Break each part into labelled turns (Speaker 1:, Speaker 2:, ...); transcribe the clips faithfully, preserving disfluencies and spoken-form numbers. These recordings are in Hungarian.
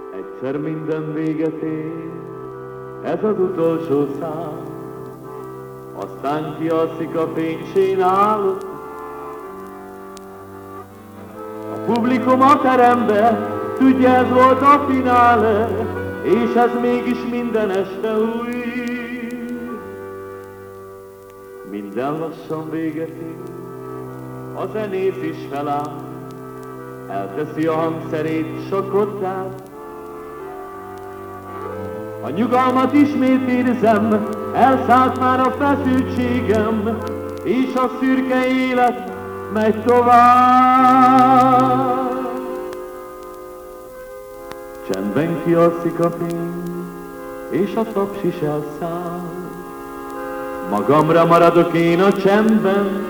Speaker 1: Egyszer minden véget ér, ez az utolsó szám, aztán kialszik a fénysénáló. A publikum a terembe, tudja, ez volt a finále, és ez mégis minden este új. Minden lassan véget ér, a zenész is feláll, elteszi a hangszerét, sokottát. A nyugalmat ismét érzem, elszállt már a feszültségem, és a szürke élet megy tovább. Csendben kialszik a fény, és a taps is elszáll. Magamra maradok én a csendben,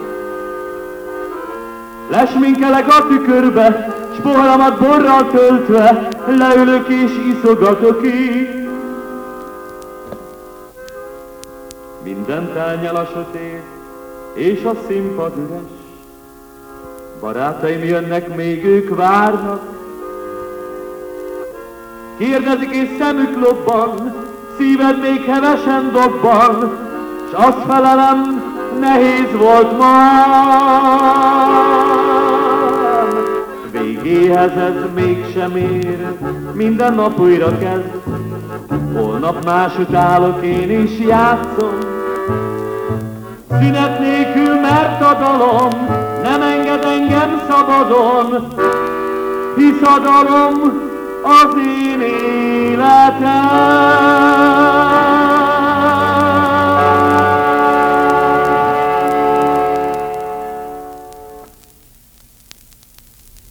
Speaker 1: lesminkelek a tükörbe, s poharamat borral töltve, leülök és iszogatok én. Mindent elnyel a sötét, és a színpad üres. Barátaim jönnek, még ők várnak. Kérdezik és szemük lobban, szíved még hevesen dobban, s azt felelem, nehéz volt már. Végéhez ez mégsem ér, minden nap újra kezd. Holnap másút állok én is játszom. Szünet nélkül, mert a dalom nem enged engem szabadon, hisz a dalom az én életem.